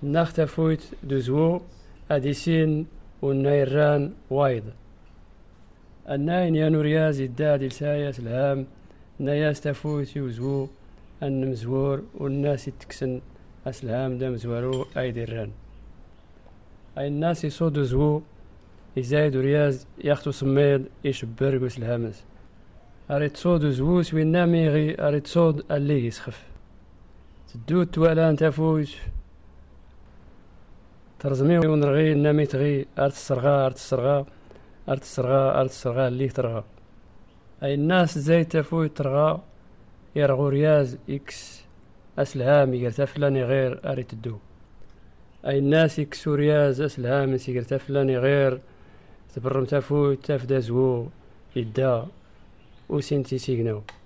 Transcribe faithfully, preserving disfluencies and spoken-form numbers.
ناخت فويت دوزو أديسين والنيران وايد الناين يا نورياز الداد السايس الهام ناياس تفوت يوزو النمزور والناس يتكسن أسلام دم زوارو أيدي الران أي الناس يصودو زو يزايدو رياز ياختو سميد يشبر قوس الهامس أريد صود زووس وين ناميغي أريد صود اللي يسخف تدود توالان تفوت ترزمي ونرغي نامي تغي أرد السرغا أرد السرغا أرد السرغا أرد السرغا اللي ترغى أي الناس زي تفوت ترغى يرغو رياز إكس أسلهام يقرتا فلاني غير أريد تدو أي الناس يكسو رياز أسلهام يقرتا فلاني غير تبرم تفوت تفدا زوو يدا وسنتي سيغناو